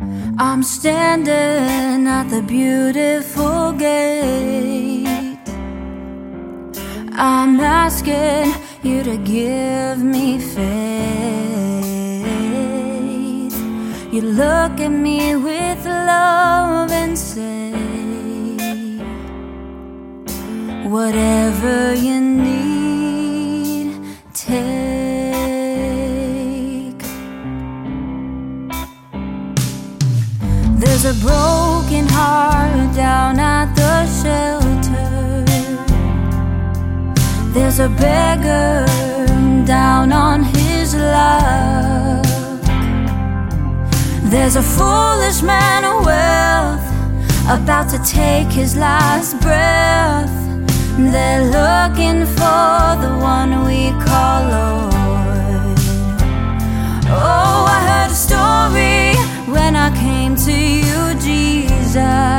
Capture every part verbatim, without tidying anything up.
I'm standing at the beautiful gate. I'm asking you to give me faith. You look at me with love and say, whatever you need, take. There's a broken heart down at the shelter. There's a beggar down on his luck. There's a foolish man of wealth about to take his last breath. They're looking for the one we call Lord. Oh, I heard a story when I came to you, Jesus.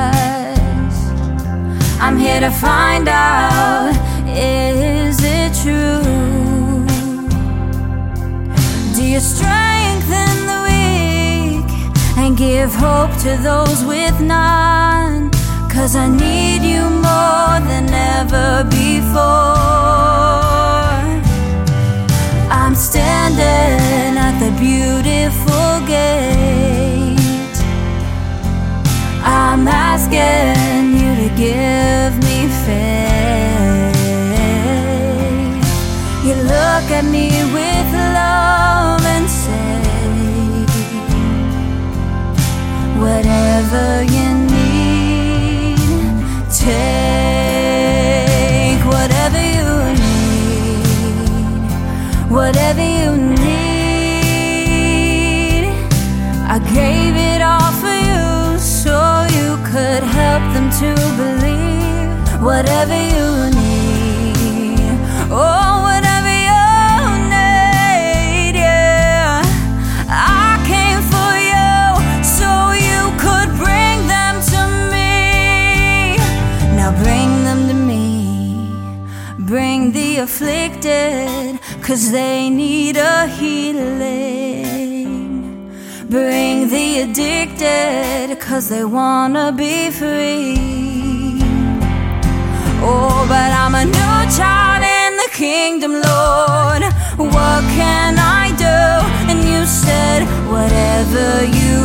I'm here to find out, is it true? Do you strengthen the weak and give hope to those with none? 'Cause I need you more than ever before. I'm standing at the beautiful gate. I'm asking you to give me faith. You look at me with love and say, whatever you need, take. Whatever you need, whatever you need. I gave it all for you so you could help them to believe. Whatever you need, oh, whatever you need, yeah. I came for you so you could bring them to me. Now bring them to me. Bring the afflicted, 'cause they need a healing. Bring the addicted, 'cause they wanna be free. Oh, but I'm a new child in the kingdom, Lord. What can I do? And you said, whatever you